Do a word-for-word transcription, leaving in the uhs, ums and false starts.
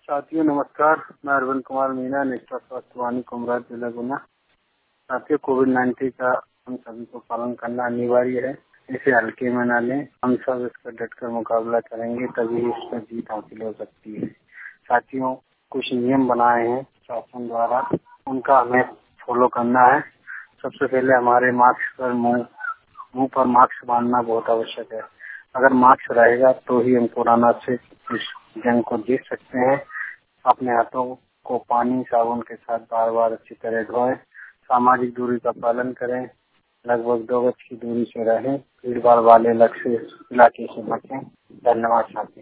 साथियों नमस्कार, मैं अरविंद कुमार मीना, नेक्स्ट्रा स्वास्थ्य वाणी कुमरा जिला गुना। साथियों, कोविड नाइन्टीन का हम सभी को पालन करना अनिवार्य है। इसे हल्के में न लें। हम सब इसका डटकर मुकाबला करेंगे, तभी इस पर जीत हासिल हो सकती है। साथियों, कुछ नियम बनाए हैं शासन द्वारा, उनका हमें फॉलो करना है। सबसे पहले हमारे मास्क पर मुंह मुंह पर मास्क बांधना बहुत आवश्यक है। अगर मास्क रहेगा तो ही हम कोरोना से इस जंग को जीत सकते हैं। अपने हाथों को पानी साबुन के साथ बार बार अच्छी तरह धोएं। सामाजिक दूरी का पालन करें। लगभग दो गज की दूरी से रहें। भीड़ भाड़ वाले इलाके से बचें। धन्यवाद साथी।